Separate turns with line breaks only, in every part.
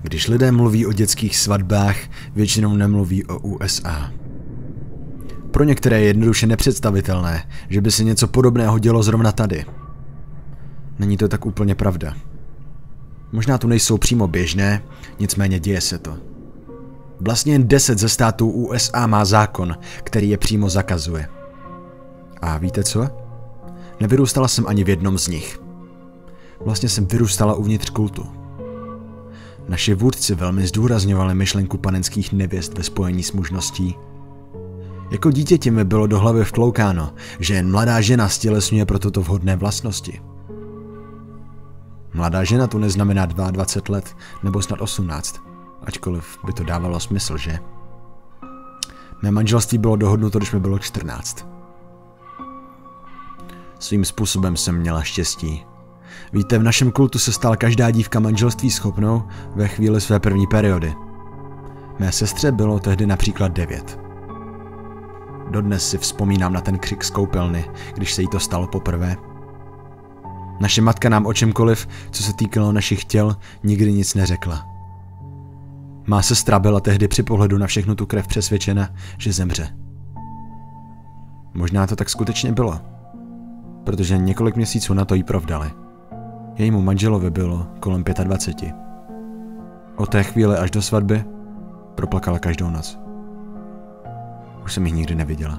Když lidé mluví o dětských svatbách, většinou nemluví o USA. Pro některé je jednoduše nepředstavitelné, že by se něco podobného dělo zrovna tady. Není to tak úplně pravda. Možná tu nejsou přímo běžné, nicméně děje se to. Vlastně jen 10 ze států USA má zákon, který je přímo zakazuje. A víte co? Nevyrůstala jsem ani v jednom z nich. Vlastně jsem vyrůstala uvnitř kultu. Naši vůdci velmi zdůrazňovali myšlenku panenských nevěst ve spojení s mužností. Jako dítěti mi bylo do hlavy vtloukáno, že jen mladá žena stělesňuje pro toto vhodné vlastnosti. Mladá žena tu neznamená 22 let nebo snad 18, ačkoliv by to dávalo smysl, že? Mé manželství bylo dohodnuto, když mi bylo 14. Svým způsobem jsem měla štěstí. Víte, v našem kultu se stala každá dívka manželství schopnou ve chvíli své první periody. Mé sestře bylo tehdy například 9. Dodnes si vzpomínám na ten křik z koupelny, když se jí to stalo poprvé. Naše matka nám o čemkoliv, co se týkalo našich těl, nikdy nic neřekla. Má sestra byla tehdy při pohledu na všechnu tu krev přesvědčena, že zemře. Možná to tak skutečně bylo, protože několik měsíců na to jí provdali. Jejímu manželovi bylo kolem 25. Od té chvíle až do svatby proplakala každou noc. Už jsem jich nikdy neviděla.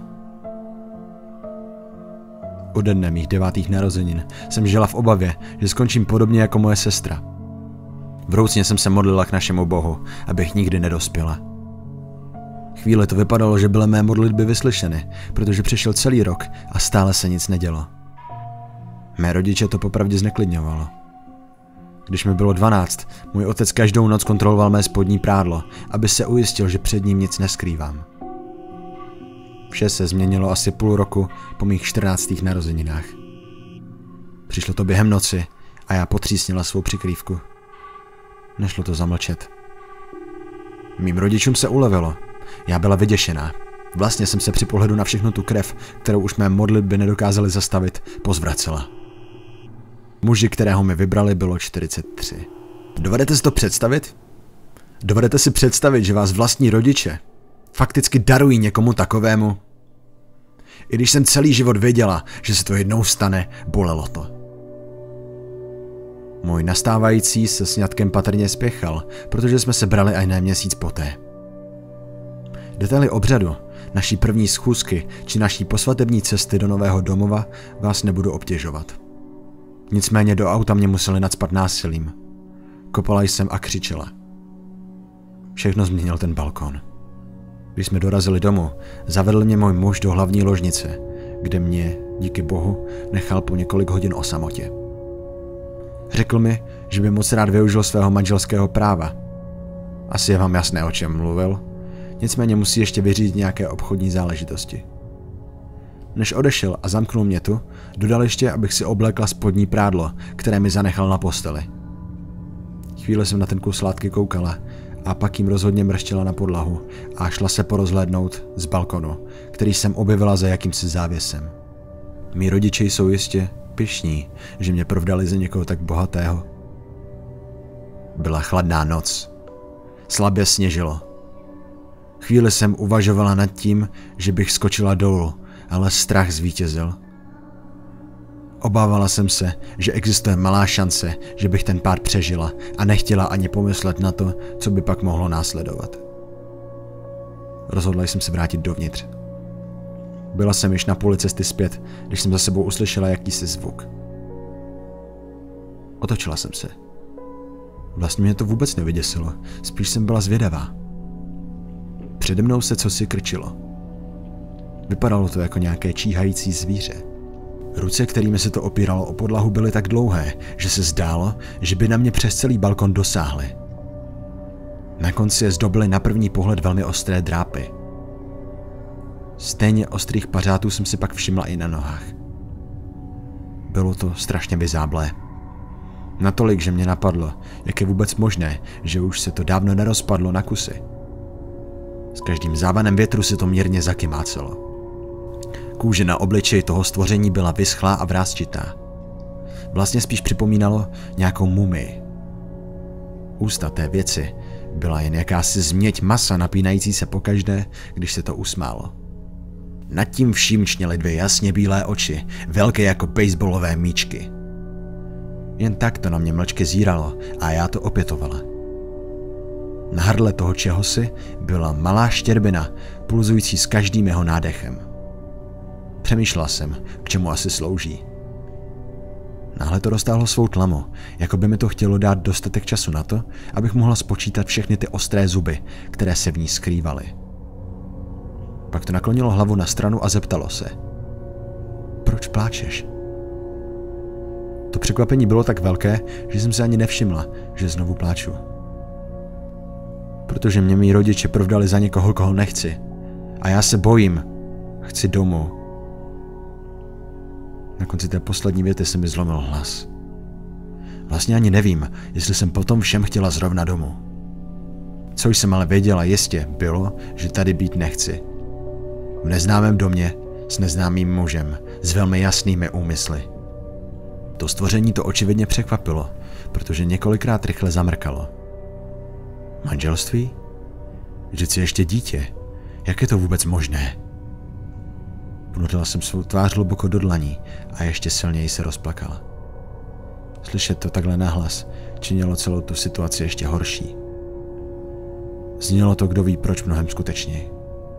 Ode dne mých 9. narozenin jsem žila v obavě, že skončím podobně jako moje sestra. Vroucně jsem se modlila k našemu Bohu, abych nikdy nedospěla. Chvíli to vypadalo, že byly mé modlitby vyslyšeny, protože přešel celý rok a stále se nic nedělo. Mé rodiče to popravdě zneklidňovalo. Když mi bylo 12, můj otec každou noc kontroloval mé spodní prádlo, aby se ujistil, že před ním nic neskrývám. Vše se změnilo asi půl roku po mých 14. narozeninách. Přišlo to během noci a já potřísnila svou přikrývku. Nešlo to zamlčet. Mým rodičům se ulevilo. Já byla vyděšená. Vlastně jsem se při pohledu na všechnu tu krev, kterou už mé modlitby nedokázaly zastavit, pozvracela. Muži, kterého mi vybrali, bylo 43. Dovedete si to představit? Dovedete si představit, že vás vlastní rodiče fakticky darují někomu takovému? I když jsem celý život věděla, že se to jednou stane, bolelo to. Můj nastávající se sňatkem patrně spěchal, protože jsme se brali aj na měsíc poté. Detaily obřadu, naší první schůzky či naší posvatební cesty do nového domova vás nebudu obtěžovat. Nicméně do auta mě museli nacpat násilím. Kopala jsem a křičela. Všechno změnil ten balkon. Když jsme dorazili domů, zavedl mě můj muž do hlavní ložnice, kde mě, díky bohu, nechal po několik hodin o samotě. Řekl mi, že by moc rád využil svého manželského práva. Asi je vám jasné, o čem mluvil, nicméně musí ještě vyřídit nějaké obchodní záležitosti. Než odešel a zamknul mě tu, dodal ještě, abych si oblékla spodní prádlo, které mi zanechal na posteli. Chvíli jsem na ten kus látky koukala a pak jim rozhodně mrštila na podlahu a šla se porozhlédnout z balkonu, který jsem objevila za jakýmsi závěsem. Mí rodiče jsou jistě pyšní, že mě provdali za někoho tak bohatého. Byla chladná noc. Slabě sněžilo. Chvíli jsem uvažovala nad tím, že bych skočila dolů, ale strach zvítězil. Obávala jsem se, že existuje malá šance, že bych ten pád přežila a nechtěla ani pomyslet na to, co by pak mohlo následovat. Rozhodla jsem se vrátit dovnitř. Byla jsem již na půli cesty zpět, když jsem za sebou uslyšela jakýsi zvuk. Otočila jsem se. Vlastně mě to vůbec nevyděsilo, spíš jsem byla zvědavá. Přede mnou se cosi krčilo. Vypadalo to jako nějaké číhající zvíře. Ruce, kterými se to opíralo o podlahu, byly tak dlouhé, že se zdálo, že by na mě přes celý balkon dosáhly. Na konci je zdobily na první pohled velmi ostré drápy. Stejně ostrých pařátů jsem si pak všimla i na nohách. Bylo to strašně vyzáblé. Natolik, že mě napadlo, jak je vůbec možné, že už se to dávno nerozpadlo na kusy. S každým závanem větru se to mírně zakymácelo. Kůže na obličeji toho stvoření byla vyschlá a vrásčitá. Vlastně spíš připomínalo nějakou mumii. Ústa té věci byla jen jakási změť masa napínající se pokaždé, když se to usmálo. Nad tím vším čněly 2 jasně bílé oči, velké jako baseballové míčky. Jen tak to na mě mlčky zíralo a já to opětovala. Na hrdle toho čehosi byla malá štěrbina, pulzující s každým jeho nádechem. Přemýšlela jsem, k čemu asi slouží. Náhle to roztáhlo svou tlamu, jako by mi to chtělo dát dostatek času na to, abych mohla spočítat všechny ty ostré zuby, které se v ní skrývaly. Pak to naklonilo hlavu na stranu a zeptalo se. Proč pláčeš? To překvapení bylo tak velké, že jsem se ani nevšimla, že znovu pláču. Protože mě mý rodiče provdali za někoho, koho nechci. A já se bojím. Chci domů. Na konci té poslední věty se mi zlomil hlas. Vlastně ani nevím, jestli jsem potom všem chtěla zrovna domů. Co jsem ale věděla jistě, bylo, že tady být nechci. V neznámém domě, s neznámým mužem, s velmi jasnými úmysly. To stvoření to očividně překvapilo, protože několikrát rychle zamrkalo. Manželství? Vždyť jsi ještě dítě. Jak je to vůbec možné? Ponořila jsem svou tvář hluboko do dlaní a ještě silněji se rozplakala. Slyšet to takhle nahlas činilo celou tu situaci ještě horší. Znělo to, kdo ví proč, mnohem skutečněji.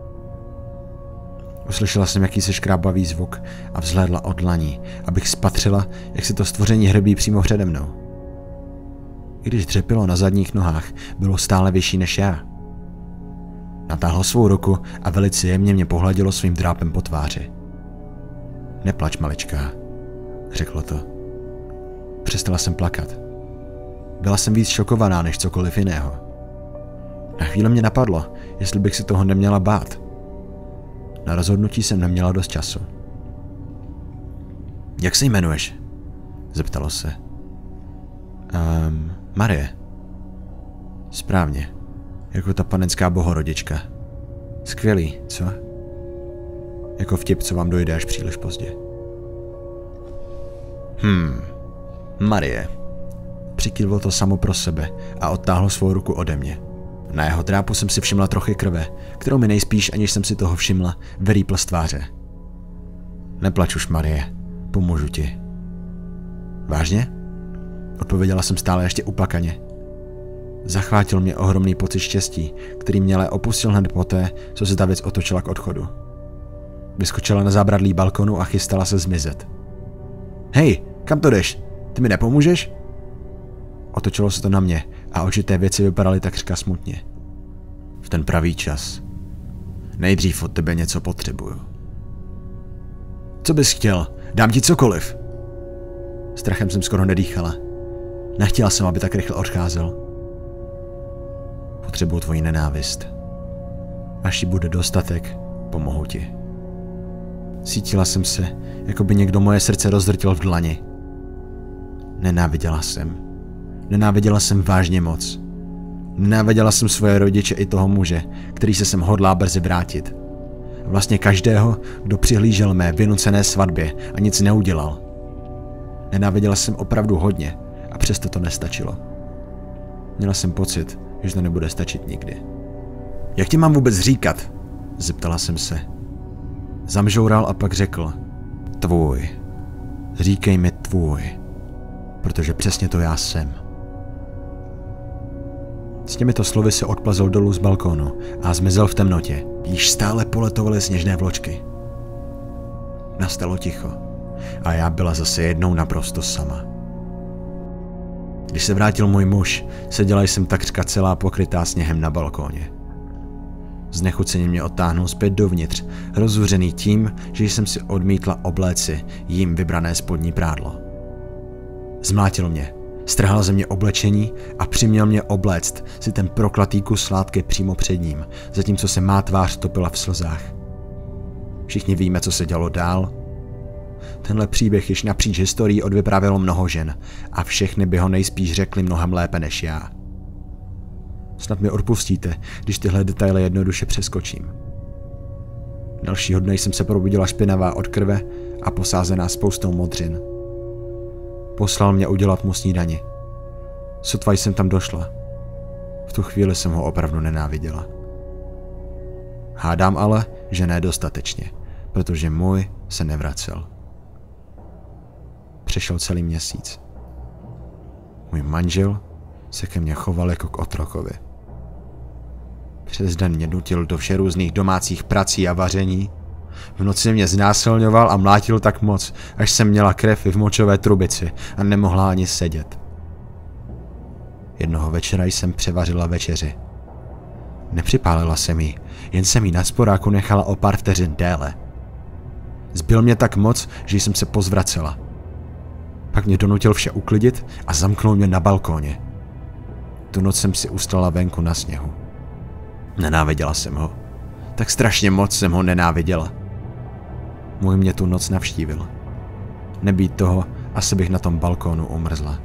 Uslyšela jsem jakýsi škrábavý zvuk a vzhlédla od dlaní, abych spatřila, jak se to stvoření hrbí přímo přede mnou. I když dřepilo na zadních nohách, bylo stále vyšší než já. Natáhlo svou ruku a velice jemně mě pohladilo svým drápem po tváři. Neplač, maličká, řeklo to. Přestala jsem plakat. Byla jsem víc šokovaná než cokoliv jiného. Na chvíli mě napadlo, jestli bych se toho neměla bát. Na rozhodnutí jsem neměla dost času. Jak se jmenuješ? Zeptalo se. Marie. Správně. Jako ta panenská bohorodička. Skvělý, co? Jako vtip, co vám dojde až příliš pozdě. Marie. Přikývlo to samo pro sebe a odtáhlo svou ruku ode mě. Na jeho drápu jsem si všimla trochy krve, kterou mi nejspíš, aniž jsem si toho všimla, vyrýpl z tváře. Neplač už, Marie. Pomůžu ti. Vážně? Odpověděla jsem stále ještě uplakaně. Zachvátil mě ohromný pocit štěstí, který mě ale opustil hned poté, co se ta věc otočila k odchodu. Vyskočila na zábradlí balkonu a chystala se zmizet. Hej, kam to jdeš? Ty mi nepomůžeš? Otočilo se to na mě a oči té věci vypadaly takřka smutně. V ten pravý čas. Nejdřív od tebe něco potřebuju. Co bys chtěl? Dám ti cokoliv. Strachem jsem skoro nedýchala. Nechtěla jsem, aby tak rychle odcházel. Potřebuju tvoji nenávist. Až jí bude dostatek, pomohu ti. Cítila jsem se, jako by někdo moje srdce rozdrtil v dlani. Nenáviděla jsem. Nenáviděla jsem vážně moc. Nenáviděla jsem svoje rodiče i toho muže, který se sem hodlá brzy vrátit. Vlastně každého, kdo přihlížel mé vynucené svatbě a nic neudělal. Nenáviděla jsem opravdu hodně a přesto to nestačilo. Měla jsem pocit, že to nebude stačit nikdy. Jak ti mám vůbec říkat? Zeptala jsem se. Zamžoural a pak řekl. Tvůj. Říkej mi tvůj. Protože přesně to já jsem. S těmito slovy se odplazil dolů z balkónu a zmizel v temnotě. Již stále poletovaly sněžné vločky. Nastalo ticho a já byla zase jednou naprosto sama. Když se vrátil můj muž, seděla jsem takřka celá pokrytá sněhem na balkóně. Znechuceně mě odtáhnul zpět dovnitř, rozuřený tím, že jsem si odmítla obléci jím vybrané spodní prádlo. Zmlátil mě, strhal ze mě oblečení a přiměl mě obléct si ten proklatý kus látky přímo před ním, zatímco se má tvář topila v slzách. Všichni víme, co se dělo dál. Tenhle příběh již napříč historií odvyprávělo mnoho žen a všechny by ho nejspíš řekli mnohem lépe než já. Snad mi odpustíte, když tyhle detaily jednoduše přeskočím. Dalšího dne jsem se probudila špinavá od krve a posázená spoustou modřin. Poslal mě udělat mu snídani. Sotva jsem tam došla, V tu chvíli jsem ho opravdu nenáviděla. Hádám ale, že ne dostatečně, protože můj se nevracel. Přešel celý měsíc. Můj manžel se ke mně choval jako k otrokovi. Přes den mě nutil do všerůzných domácích prací a vaření. V noci mě znásilňoval a mlátil tak moc, až jsem měla krev i v močové trubici a nemohla ani sedět. Jednoho večera jsem převařila večeři. Nepřipálila jsem ji, jen jsem ji na sporáku nechala o pár vteřin déle. Zbyl mě tak moc, že jsem se pozvracela. Pak mě donutil vše uklidit a zamknul mě na balkóně. Tu noc jsem si ustala venku na sněhu. Nenáviděla jsem ho. Tak strašně moc jsem ho nenáviděla. Můj mě tu noc navštívil. Nebýt toho, asi bych na tom balkónu umrzla.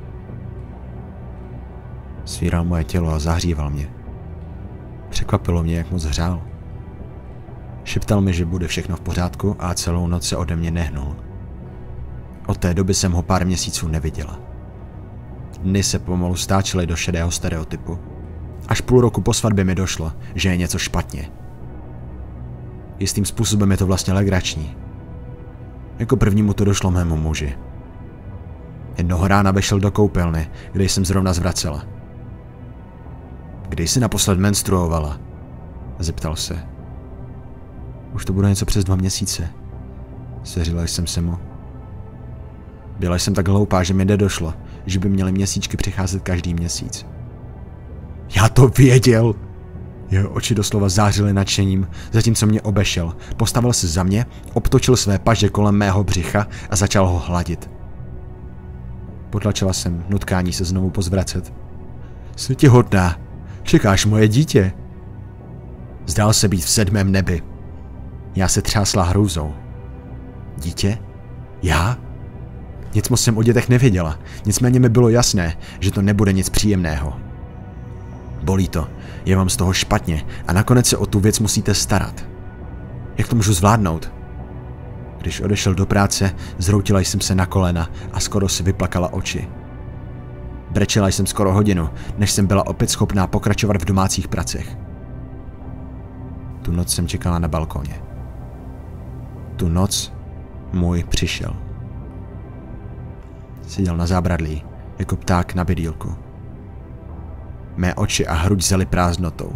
Svíral moje tělo a zahříval mě. Překvapilo mě, jak moc hřál. Šeptal mi, že bude všechno v pořádku a celou noc se ode mě nehnul. Od té doby jsem ho pár měsíců neviděla. Dny se pomalu stáčely do šedého stereotypu. Až půl roku po svatbě mi došlo, že je něco špatně. Jistým způsobem je to vlastně legrační. Jako prvnímu to došlo mému muži. Jednoho rána vešel do koupelny, kde jsem zrovna zvracela. Kdy jsi naposled menstruovala? Zeptal se. Už to bude něco přes 2 měsíce. Svěřila jsem se mu. Byla jsem tak hloupá, že mi nedošlo, že by měly měsíčky přicházet každý měsíc. Já to věděl! Jeho oči doslova zářily nadšením, zatímco mě obešel. Postavil se za mě, obtočil své paže kolem mého břicha a začal ho hladit. Potlačila jsem nutkání se znovu pozvracet. Jsi ti hodná. Čekáš moje dítě. Zdál se být v 7. nebi. Já se třásla hrůzou. Dítě? Já? Nic moc jsem o dětech nevěděla, nicméně mi bylo jasné, že to nebude nic příjemného. Bolí to, je vám z toho špatně a nakonec se o tu věc musíte starat. Jak to můžu zvládnout? Když odešel do práce, zhroutila jsem se na kolena a skoro si vyplakala oči. Brečela jsem skoro hodinu, než jsem byla opět schopná pokračovat v domácích pracech. Tu noc jsem čekala na balkóně. Tu noc můj přišel. Seděl na zábradlí, jako pták na bydýlku. Mé oči a hruď zely prázdnotou.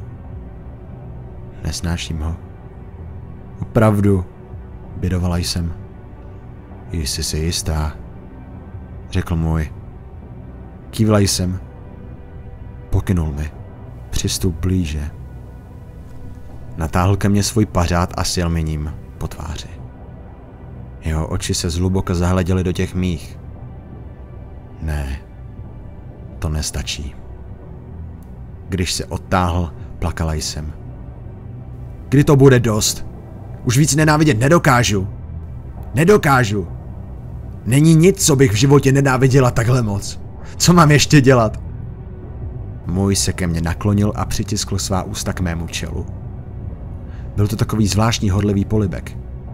Nesnáším ho. Opravdu, bědovala jsem. Jsi si jistá, řekl můj. Kývla jsem. Pokynul mi. Přistup blíže. Natáhl ke mně svůj pařád a sjel mi ním po tváři. Jeho oči se zhluboka zahleděly do těch mých. Ne, to nestačí. Když se odtáhl, plakala jsem. Kdy to bude dost? Už víc nenávidět nedokážu. Nedokážu. Není nic, co bych v životě nenáviděla takhle moc. Co mám ještě dělat? Můj se ke mně naklonil a přitiskl svá ústa k mému čelu. Byl to takový zvláštní horlivý polibek.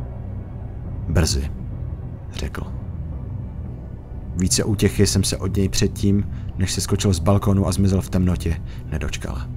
Brzy, řekl. Více útěchy jsem se od něj předtím, než se skočil z balkonu a zmizel v temnotě, nedočkala.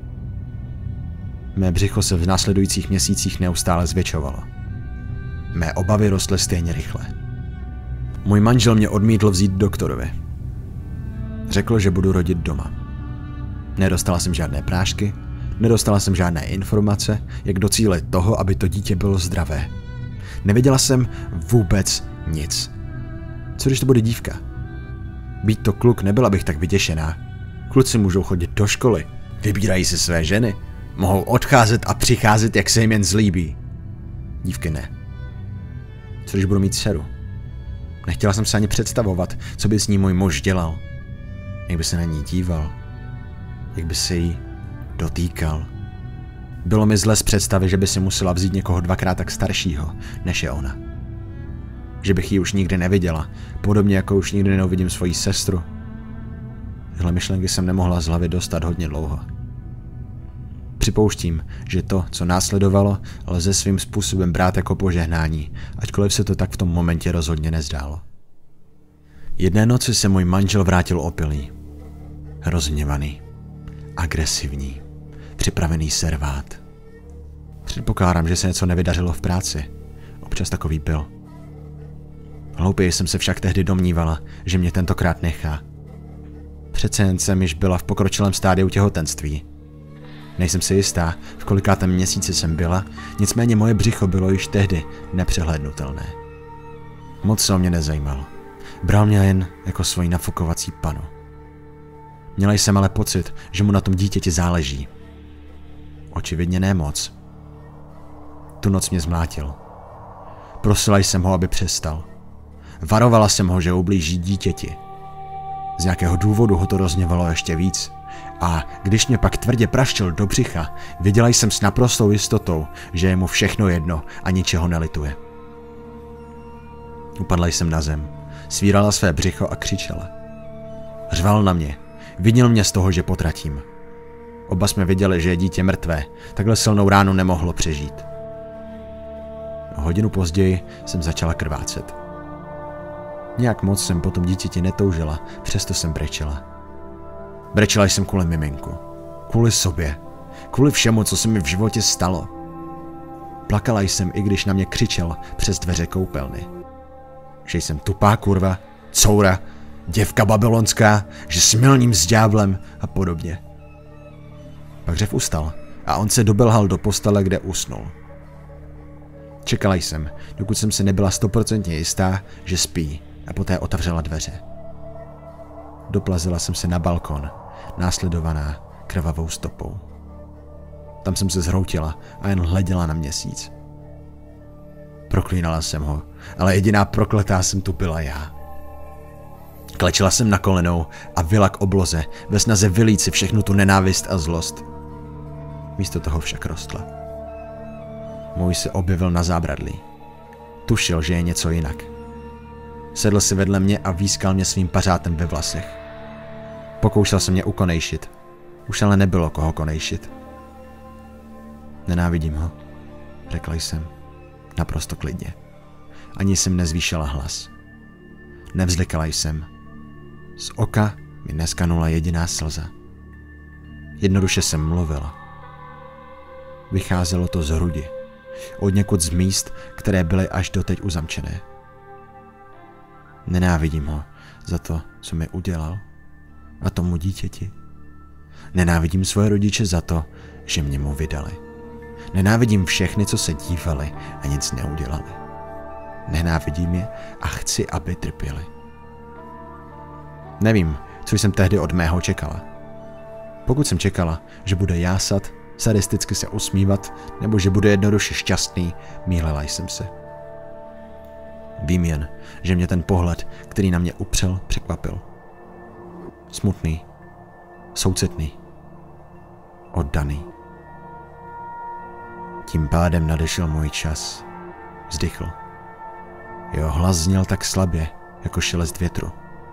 Mé břicho se v následujících měsících neustále zvětšovalo. Mé obavy rostly stejně rychle. Můj manžel mě odmítl vzít doktorovi. Řekl, že budu rodit doma. Nedostala jsem žádné prášky, nedostala jsem žádné informace, jak docílit toho, aby to dítě bylo zdravé. Nevěděla jsem vůbec nic. Co když to bude dívka? Být to kluk, nebyla bych tak vyděšená. Kluci můžou chodit do školy, vybírají si své ženy, mohou odcházet a přicházet, jak se jim jen zlíbí. Dívky ne. Co když budu mít dceru? Nechtěla jsem se ani představovat, co by s ní můj muž dělal. Jak by se na ní díval. Jak by se jí dotýkal. Bylo mi zle z představy, že by si musela vzít někoho 2krát tak staršího, než je ona. Že bych ji už nikdy neviděla, podobně jako už nikdy neuvidím svoji sestru. Tyhle myšlenky jsem nemohla z hlavy dostat hodně dlouho. Připouštím, že to, co následovalo, lze svým způsobem brát jako požehnání, ačkoliv se to tak v tom momentě rozhodně nezdálo. Jedné noci se můj manžel vrátil opilý. Rozhněvaný. agresivní, připravený servát. Předpokládám, že se něco nevydařilo v práci. Občas takový byl. Hloupěji jsem se však tehdy domnívala, že mě tentokrát nechá. Přece jen jsem již byla v pokročilém stádiu těhotenství. Nejsem si jistá, v kolikátém měsíci jsem byla, nicméně moje břicho bylo již tehdy nepřehlédnutelné. Moc se o mě nezajímal. Bral mě jen jako svoji nafukovací panu. Měla jsem ale pocit, že mu na tom dítěti záleží. Očividně ne moc. Tu noc mě zmlátil. Prosila jsem ho, aby přestal. Varovala jsem ho, že ublíží dítěti. Z nějakého důvodu ho to rozněvalo ještě víc. A když mě pak tvrdě praštil do břicha, věděla jsem s naprostou jistotou, že je mu všechno jedno a ničeho nelituje. Upadla jsem na zem, svírala své břicho a křičela. Řval na mě, vinil mě z toho, že potratím. Oba jsme věděli, že je dítě mrtvé, takhle silnou ránu nemohlo přežít. O hodinu později jsem začala krvácet. Nějak moc jsem po tom dítěti netoužila, přesto jsem brečela. Brečela jsem kvůli miminku, kvůli sobě, kvůli všemu, co se mi v životě stalo. Plakala jsem, i když na mě křičel přes dveře koupelny. Že jsem tupá kurva, coura, děvka babylonská, že smilním s ďáblem a podobně. Pak řev ustal a on se dobelhal do postele, kde usnul. Čekala jsem, dokud jsem si nebyla 100% jistá, že spí, a poté otevřela dveře. Doplazila jsem se na balkon, následovaná krvavou stopou. Tam jsem se zhroutila a jen hleděla na měsíc. Proklínala jsem ho, ale jediná prokletá jsem tu byla já. Klečela jsem na kolenou a vyla k obloze, ve snaze vylít si všechnu tu nenávist a zlost. Místo toho však rostla. Můj se objevil na zábradlí. Tušil, že je něco jinak. Sedl si vedle mě a výskal mě svým pařátem ve vlasech. Pokoušel se mě ukonejšit. Už ale nebylo koho konejšit. Nenávidím ho, řekla jsem, naprosto klidně. Ani jsem nezvýšila hlas. Nevzlikala jsem. Z oka mi neskanula jediná slza. Jednoduše jsem mluvila. Vycházelo to z hrudi, od někud z míst, které byly až doteď uzamčené. Nenávidím ho za to, co mi udělal, a tomu dítěti. Nenávidím svoje rodiče za to, že mě mu vydali. Nenávidím všechny, co se dívali a nic neudělali. Nenávidím je a chci, aby trpěli. Nevím, co jsem tehdy od mého čekala. Pokud jsem čekala, že bude jásat, sadisticky se usmívat, nebo že bude jednoduše šťastný, mýlila jsem se. Vím jen, že mě ten pohled, který na mě upřel, překvapil. Smutný, soucitný, oddaný. Tím pádem nadešel můj čas. Vzdychl. Jeho hlas zněl tak slabě, jako šelest větru.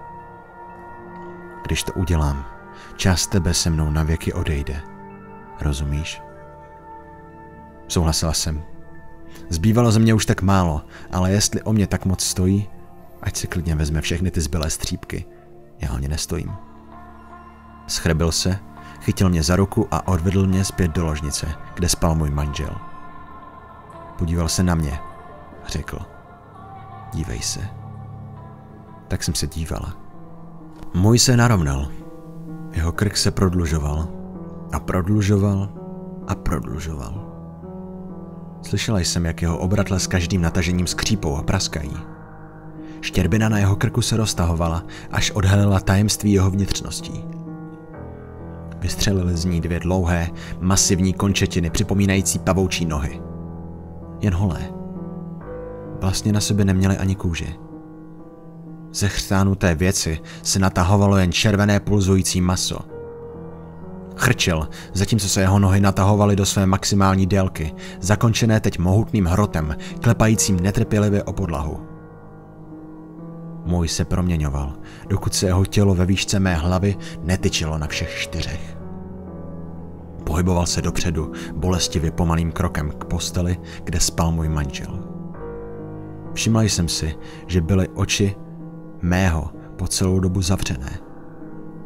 Když to udělám, část tebe se mnou na věky odejde. Rozumíš? Souhlasila jsem. Zbývalo ze mě už tak málo, ale jestli o mě tak moc stojí, ať si klidně vezme všechny ty zbylé střípky. Já o ně nestojím. Schrebil se, chytil mě za ruku a odvedl mě zpět do ložnice, kde spal můj manžel. Podíval se na mě a řekl: dívej se. Tak jsem se dívala. Můj se narovnal. Jeho krk se prodlužoval a prodlužoval a prodlužoval. Slyšela jsem, jak jeho obratle s každým natažením skřípou a praskají. Štěrbina na jeho krku se roztahovala, až odhalila tajemství jeho vnitřností. Vystřelily z ní dvě dlouhé, masivní končetiny připomínající pavoučí nohy. Jen holé. Vlastně na sobě neměly ani kůži. Ze chřtánu té věci se natahovalo jen červené pulzující maso. Chrčel, zatímco se jeho nohy natahovaly do své maximální délky, zakončené teď mohutným hrotem, klepajícím netrpělivě o podlahu. Můj se proměňoval, dokud se jeho tělo ve výšce mé hlavy netyčilo na všech čtyřech. Pohyboval se dopředu, bolestivě pomalým krokem k posteli, kde spal můj manžel. Všimla jsem si, že byly oči mého po celou dobu zavřené.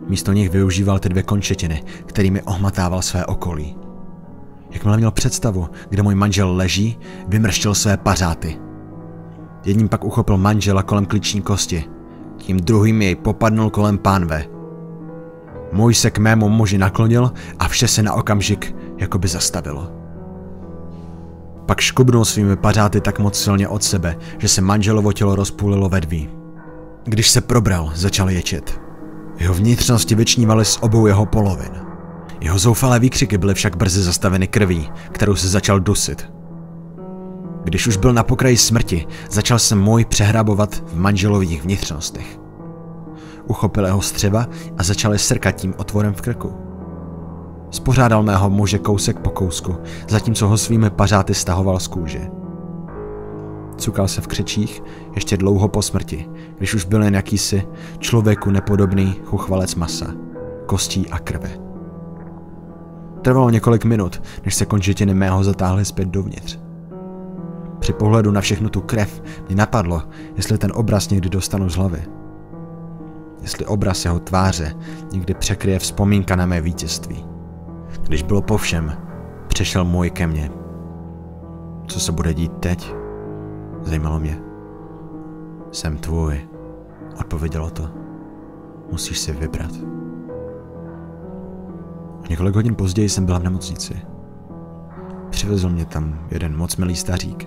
Místo nich využíval ty 2 končetiny, kterými ohmatával své okolí. Jakmile měl představu, kde můj manžel leží, vymrštil své pařáty. Jedním pak uchopil manžela kolem klíční kosti, tím druhým jej popadnul kolem pánve. Můj se k mému muži naklonil a vše se na okamžik jakoby zastavilo. Pak škubnul svými pařáty tak moc silně od sebe, že se manželovo tělo rozpůlilo ve 2. Když se probral, začal ječet. Jeho vnitřnosti vyčnívaly z obou jeho polovin. Jeho zoufalé výkřiky byly však brzy zastaveny krví, kterou se začal dusit. Když už byl na pokraji smrti, začal se můj přehrabovat v manželových vnitřnostech. Uchopil jeho střeva a začal je srkat tím otvorem v krku. Spořádal mého muže kousek po kousku, zatímco ho svými pařáty stahoval z kůže. Cukal se v křečích ještě dlouho po smrti, když už byl jen jakýsi člověku nepodobný chuchvalec masa, kostí a krve. Trvalo několik minut, než se končetiny mého zatáhly zpět dovnitř. Při pohledu na všechnu tu krev mě napadlo, jestli ten obraz někdy dostanu z hlavy. Jestli obraz jeho tváře někdy překryje vzpomínka na mé vítězství. Když bylo po všem, přišel můj ke mně. Co se bude dít teď? Zajímalo mě. Jsem tvůj, odpovědělo to. Musíš si vybrat. Několik hodin později jsem byla v nemocnici. Přivezl mě tam jeden moc milý stařík.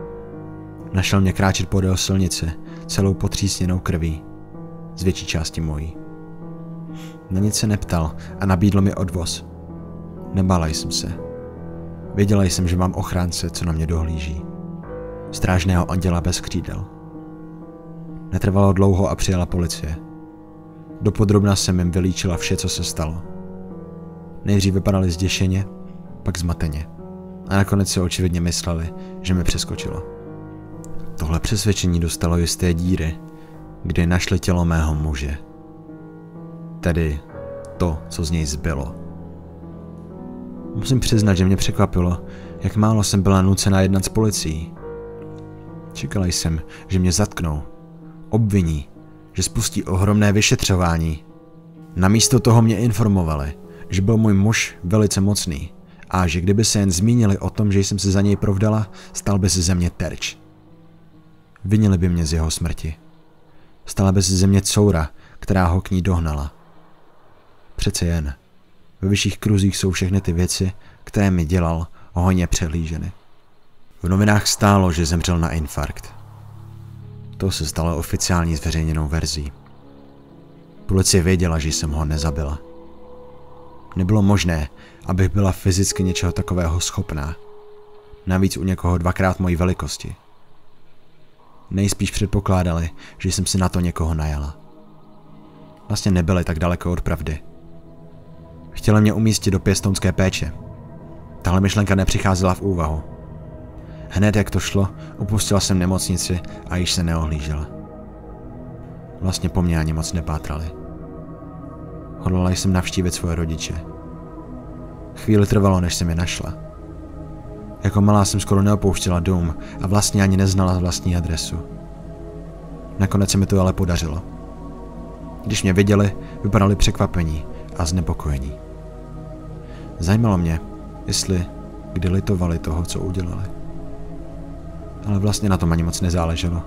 Našel mě kráčet podél silnice, celou potřísněnou krví, z větší části mojí. Na nic se neptal a nabídl mi odvoz. Nebála jsem se. Věděla jsem, že mám ochránce, co na mě dohlíží. Strážného anděla bez křídel. Netrvalo dlouho a přijela policie. Dopodrobna jsem jim vylíčila vše, co se stalo. Nejdřív vypadali zděšeně, pak zmateně. A nakonec si očividně mysleli, že mi přeskočilo. Tohle přesvědčení dostalo jisté díry, kdy našli tělo mého muže. Tedy to, co z něj zbylo. Musím přiznat, že mě překvapilo, jak málo jsem byla nucena jednat s policií. Čekala jsem, že mě zatknou, obviní, že spustí ohromné vyšetřování. Namísto toho mě informovali, že byl můj muž velice mocný a že kdyby se jen zmínili o tom, že jsem se za něj provdala, stal by se ze mě terč. Vinili by mě z jeho smrti. Stala by se ze mě coura, která ho k ní dohnala. Přece jen. Ve vyšších kruzích jsou všechny ty věci, které mi dělal, hojně přehlíženy. V novinách stálo, že zemřel na infarkt. To se stalo oficiální zveřejněnou verzí. Policie věděla, že jsem ho nezabila. Nebylo možné, abych byla fyzicky něčeho takového schopná. Navíc u někoho 2krát mojí velikosti. Nejspíš předpokládali, že jsem si na to někoho najala. Vlastně nebyli tak daleko od pravdy. Chtěli mě umístit do pěstounské péče. Tahle myšlenka nepřicházela v úvahu. Hned jak to šlo, opustila jsem nemocnici a již se neohlížela. Vlastně po mně ani moc nepátrali. Hodlala jsem navštívit svoje rodiče. Chvíli trvalo, než jsem je našla. Jako malá jsem skoro neopouštěla dům a vlastně ani neznala vlastní adresu. Nakonec se mi to ale podařilo. Když mě viděli, vypadali překvapení a znepokojení. Zajímalo mě, jestli kdy litovali toho, co udělali. Ale vlastně na tom ani moc nezáleželo.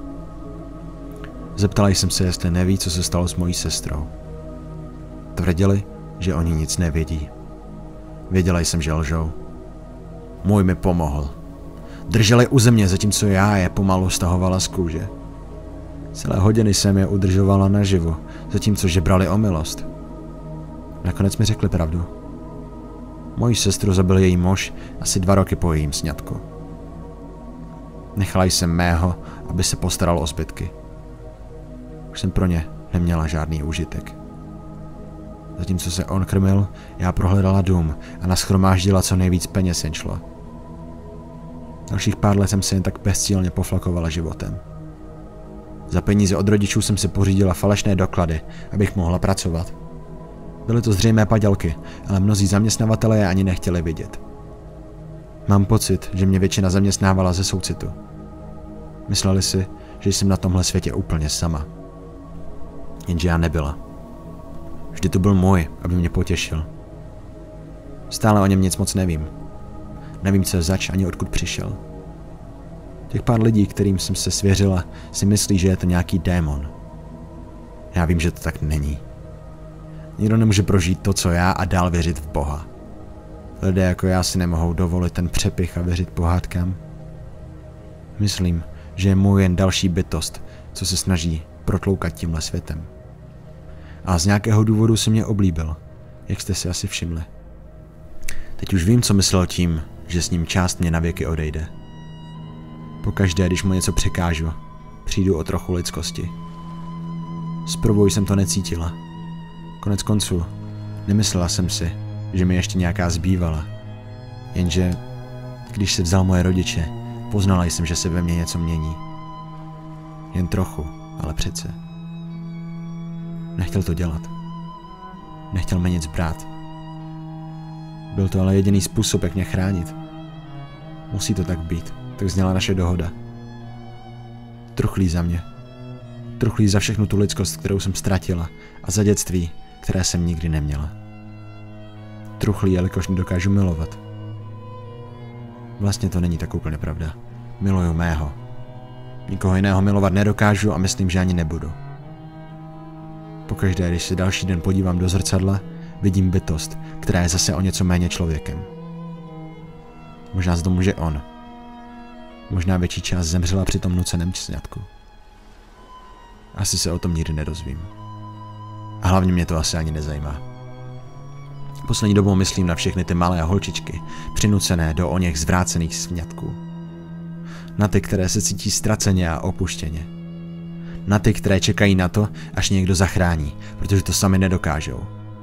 Zeptala jsem se, jestli neví, co se stalo s mojí sestrou. Tvrdili, že oni nic nevědí. Věděla jsem, že lžou. Můj mi pomohl. Drželi u země, zatímco já je pomalu stahovala z kůže. Celé hodiny jsem je udržovala naživu, zatímco žebrali o milost. Nakonec mi řekli pravdu. Moji sestru zabil její muž asi 2 roky po jejím sňatku. Nechala jsem mého, aby se postaral o zbytky. Už jsem pro ně neměla žádný užitek. Zatímco se on krmil, já prohledala dům a nashromáždila co nejvíc peněz jen šlo. Dalších pár let jsem se jen tak bezcílně poflakovala životem. Za peníze od rodičů jsem si pořídila falešné doklady, abych mohla pracovat. Byly to zřejmé padělky, ale mnozí zaměstnavatelé je ani nechtěli vidět. Mám pocit, že mě většina zaměstnávala ze soucitu. Mysleli si, že jsem na tomhle světě úplně sama. Jenže já nebyla. Vždy to byl můj, aby mě potěšil. Stále o něm nic moc nevím. Nevím, co je zač ani odkud přišel. Těch pár lidí, kterým jsem se svěřila, si myslí, že je to nějaký démon. Já vím, že to tak není. Nikdo nemůže prožít to, co já, a dál věřit v Boha. Lidé jako já si nemohou dovolit ten přepich a věřit pohádkám. Myslím, že je můj jen další bytost, co se snaží protloukat tímhle světem. A z nějakého důvodu se mě oblíbil, jak jste si asi všimli. Teď už vím, co myslel tím, že s ním část mě navěky odejde. Pokaždé, když mu něco překážu, přijdu o trochu lidskosti. Zprvu jsem to necítila. Konec konců, nemyslela jsem si, že mi ještě nějaká zbývala. Jenže, když se vzal moje rodiče, poznala jsem, že se ve mně něco mění. Jen trochu, ale přece. Nechtěl to dělat. Nechtěl mi nic brát. Byl to ale jediný způsob, jak mě chránit. Musí to tak být, tak zněla naše dohoda. Truchlí za mě. Truchlí za všechnu tu lidskost, kterou jsem ztratila, a za dětství, které jsem nikdy neměla. Truchlí, jelikož nedokážu milovat. Vlastně to není tak úplně pravda. Miluju mého. Nikoho jiného milovat nedokážu a myslím, že ani nebudu. Pokaždé, když se další den podívám do zrcadla, vidím bytost, která je zase o něco méně člověkem. Možná to může on. Možná větší část zemřela při tom nuceném sňatku. Asi se o tom nikdy nedozvím. A hlavně mě to asi ani nezajímá. Poslední dobou myslím na všechny ty malé holčičky, přinucené do oněch zvrácených sňatků. Na ty, které se cítí ztraceně a opuštěně. Na ty, které čekají na to, až někdo zachrání, protože to sami nedokážou.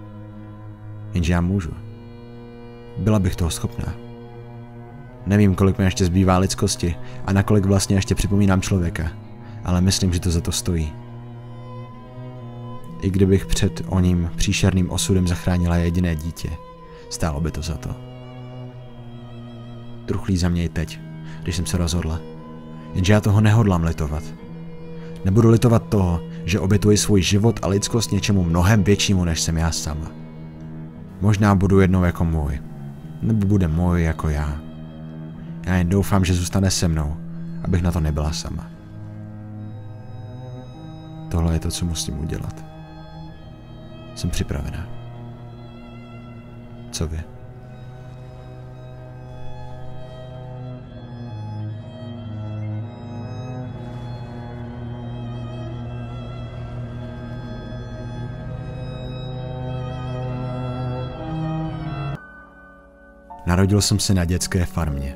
Jenže já můžu. Byla bych toho schopná. Nevím, kolik mi ještě zbývá lidskosti a nakolik vlastně ještě připomínám člověka, ale myslím, že to za to stojí. I kdybych před oním příšerným osudem zachránila jediné dítě, stálo by to za to. Truchlí za mě i teď, když jsem se rozhodla. Jenže já toho nehodlám litovat. Nebudu litovat toho, že obětuji svůj život a lidskost něčemu mnohem většímu, než jsem já sama. Možná budu jednou jako můj, nebo bude můj jako já. Já jen doufám, že zůstane se mnou, abych na to nebyla sama. Tohle je to, co musím udělat. Jsem připravená. Co vy? Narodil jsem se na dětské farmě.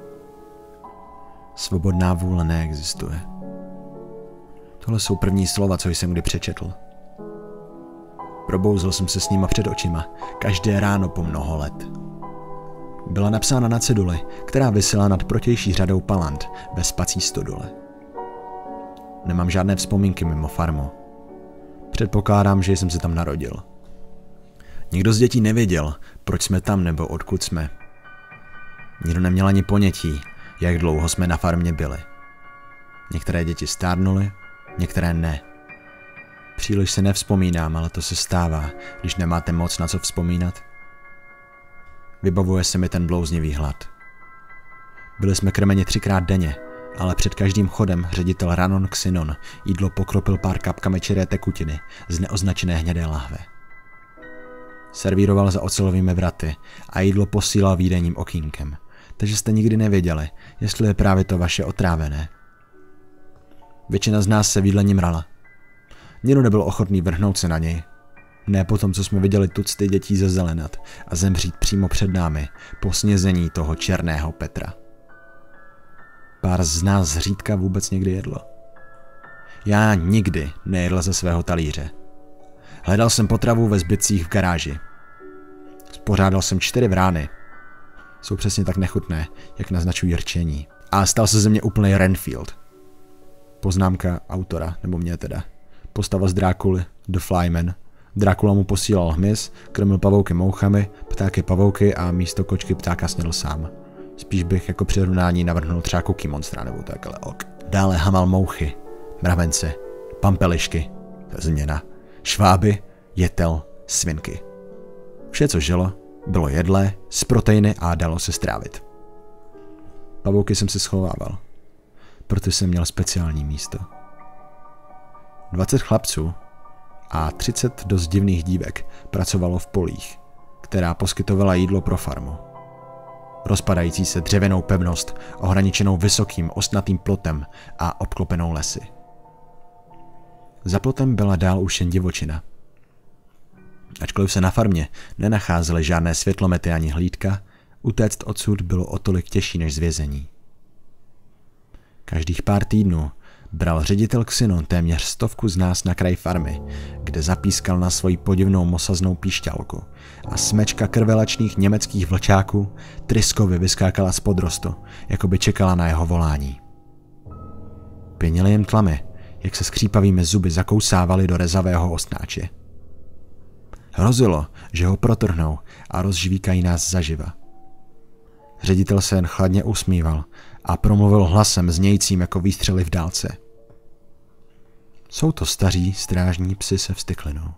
Svobodná vůle neexistuje. Tohle jsou první slova, co jsem kdy přečetl. Probouzl jsem se s nima před očima, každé ráno po mnoho let. Byla napsána na ceduli, která visela nad protější řadou palant ve spací stodole. Nemám žádné vzpomínky mimo farmu. Předpokládám, že jsem se tam narodil. Nikdo z dětí nevěděl, proč jsme tam nebo odkud jsme. Nikdo neměl ani ponětí, jak dlouho jsme na farmě byli. Některé děti stárnuly, některé ne. Příliš se nevzpomínám, ale to se stává, když nemáte moc na co vzpomínat. Vybavuje se mi ten blouznivý hlad. Byli jsme krmeni 3krát denně, ale před každým chodem ředitel Ranon Xenon jídlo pokropil pár kapkami čiré tekutiny z neoznačené hnědé lahve. Servíroval za ocelovými vraty a jídlo posílal výdejním okýnkem, takže jste nikdy nevěděli, jestli je právě to vaše otrávené. Většina z nás se v jídle nimrala. Nikdo nebyl ochotný vrhnout se na něj. Ne po tom, co jsme viděli tucty dětí zezelenat a zemřít přímo před námi po snězení toho černého Petra. Pár z nás zřídka vůbec někdy jedlo. Já nikdy nejedl ze svého talíře. Hledal jsem potravu ve zbytcích v garáži. Spořádal jsem 4 vrány. Jsou přesně tak nechutné, jak naznačují rčení. A stal se ze mě úplný Renfield. Poznámka autora, nebo mě teda. Postava z Drákuly, The Flyman. Drákula mu posílal hmyz, krmil pavouky mouchami, ptáky pavouky a místo kočky ptáka snědl sám. Spíš bych jako přirovnání navrhnul třeba Cookie Monstra nebo tak, ale ok. Dále hamal mouchy, mravence, pampelišky, to je změna, šváby, jetel svinky. Vše, co žilo, bylo jedlé, z proteiny a dalo se strávit. Pavouky jsem si schovával, protože jsem měl speciální místo. 20 chlapců a 30 dost divných dívek pracovalo v polích, která poskytovala jídlo pro farmu. Rozpadající se dřevěnou pevnost, ohraničenou vysokým ostnatým plotem a obklopenou lesy. Za plotem byla dál už jen divočina. Ačkoliv se na farmě nenacházely žádné světlomety ani hlídka, utéct odsud bylo o tolik těžší než z vězení. Každých pár týdnů bral ředitel Xenon téměř 100 z nás na kraj farmy, kde zapískal na svoji podivnou mosaznou píšťalku a smečka krvelačných německých vlčáků tryskově vyskákala z podrostu, jako by čekala na jeho volání. Pěnily jim tlamy, jak se skřípavými zuby zakousávali do rezavého ostnáče. Hrozilo, že ho protrhnou a rozžvíkají nás zaživa. Ředitel se jen chladně usmíval a promluvil hlasem znějícím jako výstřely v dálce. Jsou to staří strážní psi se vzteklinou.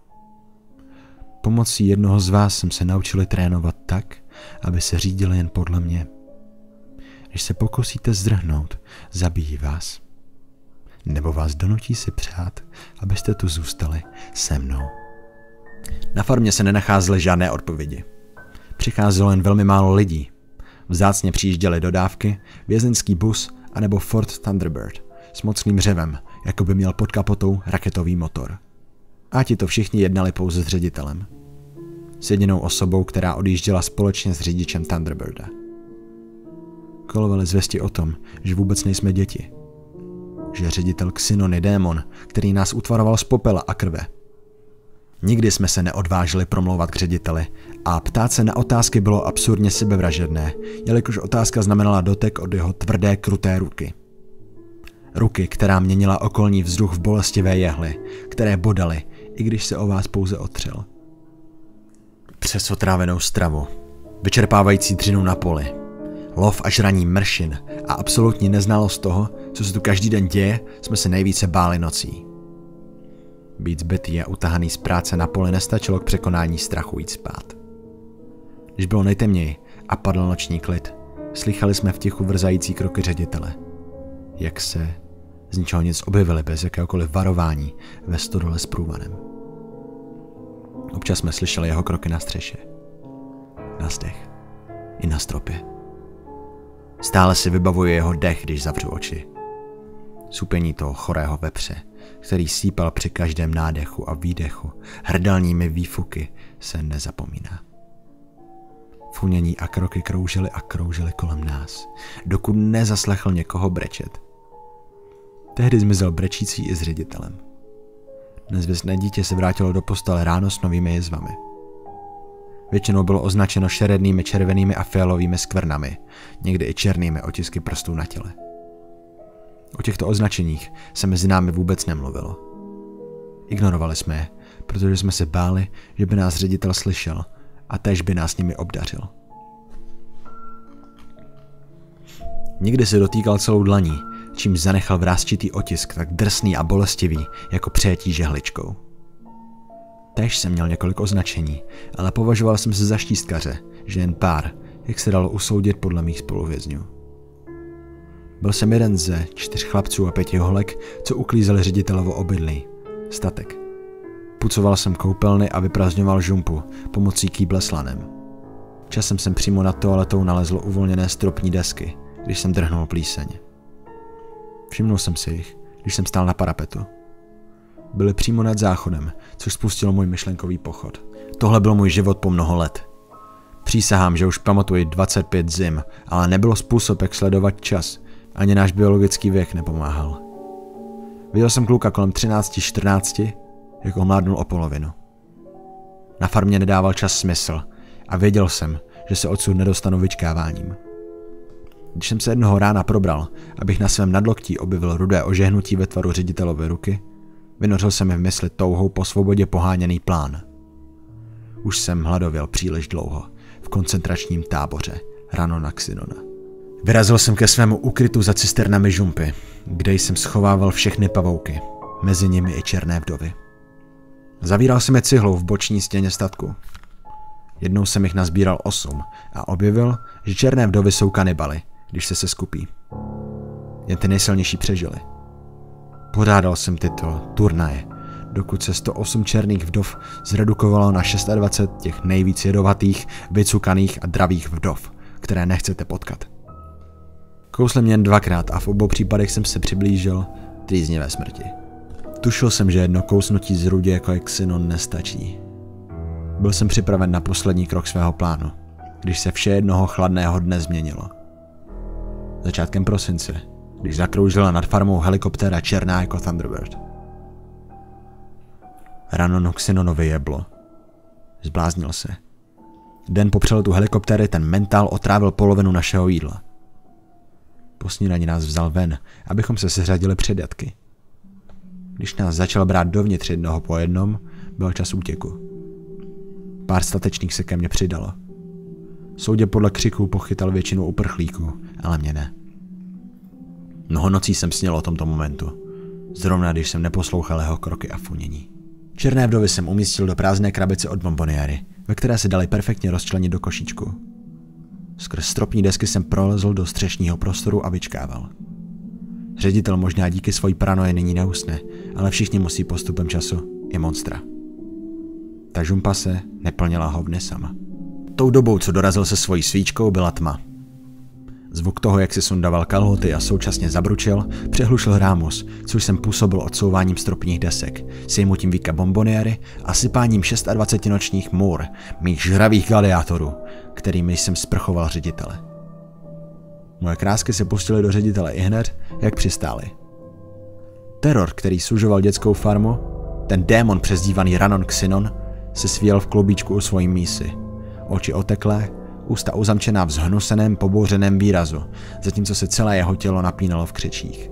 Pomocí jednoho z vás jsem se naučili trénovat tak, aby se řídili jen podle mě. Když se pokusíte zdrhnout, zabijí vás. Nebo vás donutí si přát, abyste tu zůstali se mnou. Na farmě se nenacházely žádné odpovědi. Přicházelo jen velmi málo lidí. Vzácně přijížděly dodávky, vězeňský bus anebo Ford Thunderbird s mocným řevem, jako by měl pod kapotou raketový motor. A ti to všichni jednali pouze s ředitelem. S jedinou osobou, která odjížděla společně s řidičem Thunderbirda. Kolovaly zvěsti o tom, že vůbec nejsme děti. Že ředitel Xenon je démon, který nás utvaroval z popela a krve. Nikdy jsme se neodvážili promlouvat k řediteli a ptát se na otázky bylo absurdně sebevražedné, jelikož otázka znamenala dotek od jeho tvrdé, kruté ruky. Ruky, která měnila okolní vzduch v bolestivé jehly, které bodaly, i když se o vás pouze otřel. Přes otrávenou stravu, vyčerpávající dřinu na poli, lov a žraní mršin a absolutní neznalost toho, co se tu každý den děje, jsme se nejvíce báli nocí. Být zbytý a utahaný z práce na poli nestačilo k překonání strachu jít spát. Když bylo nejtemněji a padl noční klid, slychali jsme v tichu vrzající kroky ředitele. Jak se z ničeho nic objevili bez jakéhokoliv varování ve stodole s průvanem. Občas jsme slyšeli jeho kroky na střeše, na zdech i na stropě. Stále si vybavuji jeho dech, když zavřu oči. Supení toho chorého vepře, který sípal při každém nádechu a výdechu, hrdelními výfuky, se nezapomíná. Funění a kroky kroužily kolem nás, dokud nezaslechl někoho brečet. Tehdy zmizel brečící i s ředitelem. Nezvěstné dítě se vrátilo do postele ráno s novými jizvami. Většinou bylo označeno šerednými, červenými a fialovými skvrnami, někdy i černými otisky prstů na těle. O těchto označeních se mezi námi vůbec nemluvilo. Ignorovali jsme je, protože jsme se báli, že by nás ředitel slyšel a též by nás nimi obdařil. Někdy se dotýkal celou dlaní, čímž zanechal vrásčitý otisk tak drsný a bolestivý, jako přejetí žehličkou. Též jsem měl několik označení, ale považoval jsem se za štístkaře, že jen pár, jak se dalo usoudit podle mých spoluvězňů. Byl jsem jeden ze 4 chlapců a 5 holek, co uklízeli ředitelovo obydlí, statek. Pucoval jsem koupelny a vyprázdňoval žumpu pomocí kýble s lanem. Časem jsem přímo nad toaletou nalezl uvolněné stropní desky, když jsem drhnul plíseň. Všimnul jsem si jich, když jsem stál na parapetu. Byly přímo nad záchodem, což spustilo můj myšlenkový pochod. Tohle byl můj život po mnoho let. Přísahám, že už pamatuji 25 zim, ale nebylo způsob, jak sledovat čas. Ani náš biologický věk nepomáhal. Viděl jsem kluka kolem 13-14, jak omládnul o polovinu. Na farmě nedával čas smysl a věděl jsem, že se odsud nedostanu vyčkáváním. Když jsem se jednoho rána probral, abych na svém nadloktí objevil rudé ožehnutí ve tvaru ředitelovy ruky, vynořil se mi v mysli touhou po svobodě poháněný plán. Už jsem hladověl příliš dlouho v koncentračním táboře Rano na Xenona. Vyrazil jsem ke svému ukrytu za cisternami žumpy, kde jsem schovával všechny pavouky, mezi nimi i černé vdovy. Zavíral jsem je cihlou v boční stěně statku. Jednou jsem jich nazbíral 8 a objevil, že černé vdovy jsou kanibaly, když se skupí. Jen ty nejsilnější přežili. Pořádal jsem tyto turnaje, dokud se 108 černých vdov zredukovalo na 26 těch nejvíc jedovatých, vycukaných a dravých vdov, které nechcete potkat. Kousl mě jen 2krát a v obou případech jsem se přiblížil trýznivé smrti. Tušil jsem, že jedno kousnutí z rudě jako Xenon nestačí. Byl jsem připraven na poslední krok svého plánu, když se vše jednoho chladného dne změnilo. Začátkem prosince, když zakroužila nad farmou helikoptéra černá jako Thunderbird. Ráno Xenonovi jeblo. Zbláznil se. Den po přeletu helikoptéry ten mentál otrávil polovinu našeho jídla. Po snídani nás vzal ven, abychom se seřadili před jatky. Když nás začal brát dovnitř jednoho po jednom, byl čas útěku. Pár statečných se ke mně přidalo. Soudě podle křiků pochytal většinu uprchlíků, ale mě ne. Mnoho nocí jsem sněl o tomto momentu, zrovna když jsem neposlouchal jeho kroky a funění. Černé vdovy jsem umístil do prázdné krabice od bomboniéry, ve které se daly perfektně rozčlenit do košíčku. Skrz stropní desky jsem prolezl do střešního prostoru a vyčkával. Ředitel možná díky svojí paranoji nyní neusne, ale všichni musí postupem času i monstra. Ta žumpa se neplnila hovny sama. Tou dobou, co dorazil se svojí svíčkou, byla tma. Zvuk toho, jak si sundával kalhoty a současně zabručil, přehlušil rámus, což jsem působil odsouváním stropních desek, sejmutím víka bomboniéry a sypáním 26 nočních můr, mých žravých gladiátorů, kterými jsem sprchoval ředitele. Moje krásky se pustily do ředitele ihned, jak přistály. Teror, který sužoval dětskou farmu, ten démon přezdívaný Ranon Xenon, se svíjel v kloubíčku u svojí mísy. Oči oteklé, ústa uzamčená v zhnuseném, pobouřeném výrazu, zatímco se celé jeho tělo napínalo v křečích.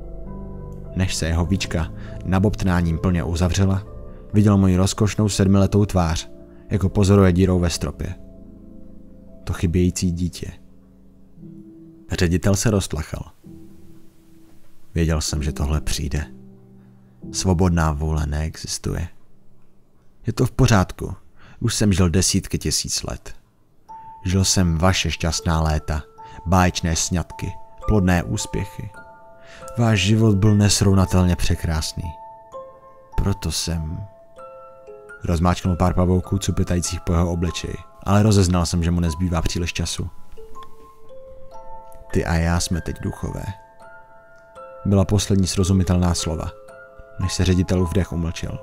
Než se jeho víčka nabobtnáním plně uzavřela, viděl moji rozkošnou 7letou tvář, jako pozoruje dírou ve stropě. To chybějící dítě. Ředitel se roztlachal. Věděl jsem, že tohle přijde. Svobodná vůle neexistuje. Je to v pořádku. Už jsem žil desítky tisíc let. Žil jsem vaše šťastná léta, báječné sňatky, plodné úspěchy. Váš život byl nesrovnatelně překrásný. Proto jsem... Rozmáčknul pár pavouků cupitajících po jeho obličeji, ale rozeznal jsem, že mu nezbývá příliš času. Ty a já jsme teď duchové. Byla poslední srozumitelná slova, než se ředitelův dech umlčel.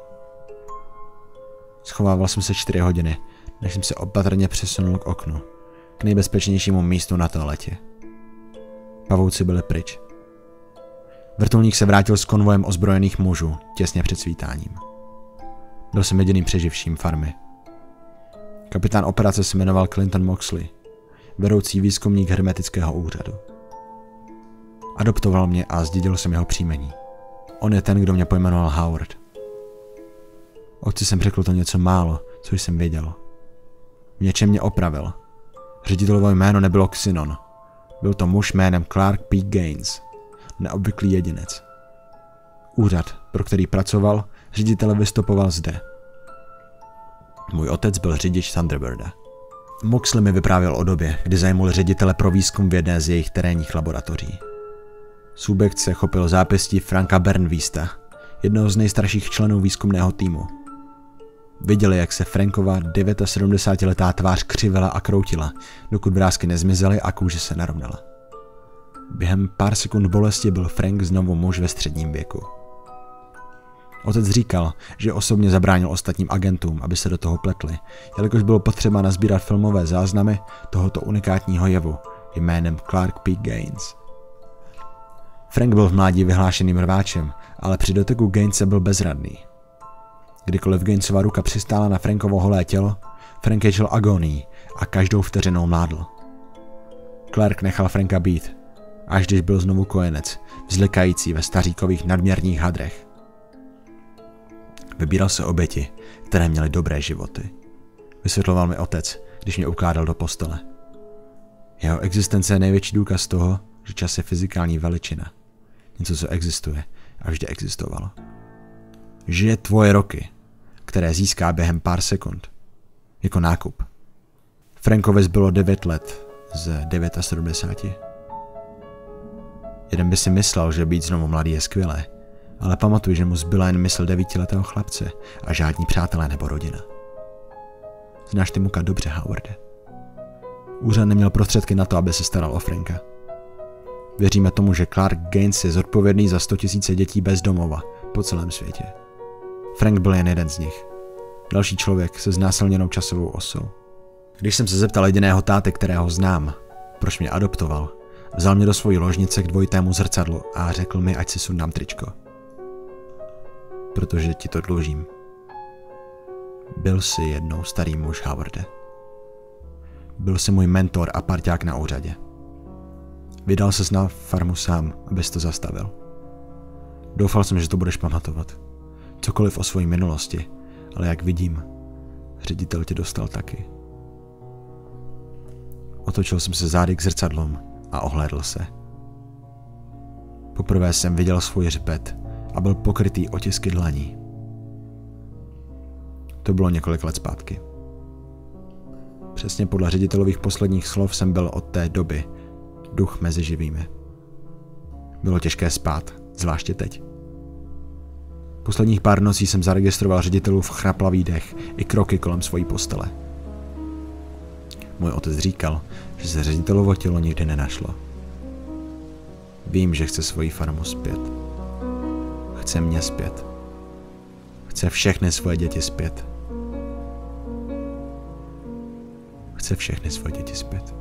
Schovával jsem se 4 hodiny, než jsem se opatrně přesunul k oknu, k nejbezpečnějšímu místu na toaletě. Pavouci byli pryč. Vrtulník se vrátil s konvojem ozbrojených mužů těsně před svítáním. Byl jsem jediným přeživším farmy. Kapitán operace se jmenoval Clinton Moxley, vedoucí výzkumník hermetického úřadu. Adoptoval mě a zdědil jsem jeho příjmení. On je ten, kdo mě pojmenoval Howard. Otci jsem řekl to něco málo, co jsem věděl. V něčem mě opravil. Ředitelovo jméno nebylo Xenon. Byl to muž jménem Clark P. Gaines. Neobvyklý jedinec. Úřad, pro který pracoval, ředitele vystopoval zde. Můj otec byl řidič Thunderbirda. Moxley mi vyprávěl o době, kdy zajmul ředitele pro výzkum v jedné z jejich terénních laboratoří. Subjekt se chopil zápěstí Franka Bernvísta, jednoho z nejstarších členů výzkumného týmu. Viděli, jak se Frankova 79letá tvář křivela a kroutila, dokud vrásky nezmizely a kůže se narovnala. Během pár sekund bolesti byl Frank znovu muž ve středním věku. Otec říkal, že osobně zabránil ostatním agentům, aby se do toho pletli, jelikož bylo potřeba nazbírat filmové záznamy tohoto unikátního jevu jménem Clark P. Gaines. Frank byl v mládí vyhlášeným rváčem, ale při doteku Gainese byl bezradný. Kdykoliv Gainesova ruka přistála na Frankovo holé tělo, Frank ječil agonií a každou vteřinou mládl. Clark nechal Franka být, až když byl znovu kojenec, vzlikající ve staříkových nadměrných hadrech. Vybíral se oběti, které měly dobré životy. Vysvětloval mi otec, když mě ukládal do postele. Jeho existence je největší důkaz toho, že čas je fyzikální veličina. Něco, co existuje a vždy existovalo. Žije tvoje roky. které získá během pár sekund. Jako nákup. Frankovi zbylo 9 let z 79. Jeden by si myslel, že být znovu mladý je skvělé, ale pamatuj, že mu zbyla jen mysl 9letého chlapce a žádní přátelé nebo rodina. Znáš ty muka dobře, Howarde. Úřad neměl prostředky na to, aby se staral o Franka. Věříme tomu, že Clark Gaines je zodpovědný za 100 000 dětí bez domova po celém světě. Frank byl jen jeden z nich. Další člověk se znásilněnou časovou osou. Když jsem se zeptal jediného táty, kterého znám, proč mě adoptoval, vzal mě do svojí ložnice k dvojitému zrcadlu a řekl mi, ať si sundám tričko. Protože ti to dlužím. Byl jsi jednou starý muž, Howarde. Byl jsi můj mentor a parťák na úřadě. Vydal ses na farmu sám, abys to zastavil. Doufal jsem, že to budeš pamatovat. Cokoliv o své minulosti, ale jak vidím, ředitel tě dostal taky. Otočil jsem se zády k zrcadlům a ohlédl se. Poprvé jsem viděl svůj hřbet a byl pokrytý otisky dlaní. To bylo několik let zpátky. Přesně podle ředitelových posledních slov jsem byl od té doby duch mezi živými. Bylo těžké spát, zvláště teď. Posledních pár nocí jsem zaregistroval ředitelův chraplavý dech i kroky kolem svojí postele. Můj otec říkal, že se ředitelovo tělo nikdy nenašlo. Vím, že chce svoji farmu zpět. Chce mě zpět. Chce všechny svoje děti zpět. Chce všechny svoje děti zpět.